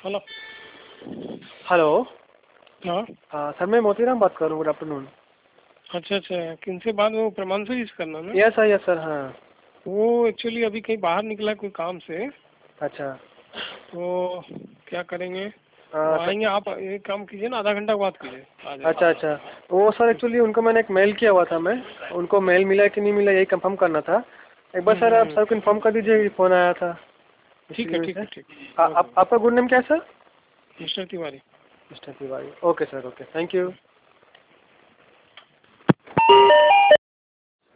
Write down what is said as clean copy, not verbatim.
Hello. Hello. हाँ। हाँ sir, मैं मोतीराम बात कर रहा हूँ। Good afternoon. अच्छा अच्छा, किनसे बात? वो प्रमांशु जी से करना ना? Yes sir. हाँ। वो एक्चुअली अभी कहीं बाहर निकला है कोई काम से। अच्छा। तो क्या करेंगे? वो सर। आएंगे, आप एक काम कीजिए ना, आधा घंटा के बाद कीजिए, आ अच्छा जाएंगे। अच्छा। वो सर एक्चुअली उनको मैंने एक मेल किया हुआ था। मैं उनको मेल मिला कि नहीं मिला यही कंफर्म करना था। एक बार सर आप सर को इन्फॉर्म कर दीजिए, फ़ोन आया था ठीक है इसलिए ठीक से। है ठीक है, ओके। आपका गुड नेम क्या है sir? Mister Tiwari. Mister Tiwari. Okay sir, okay, thank you.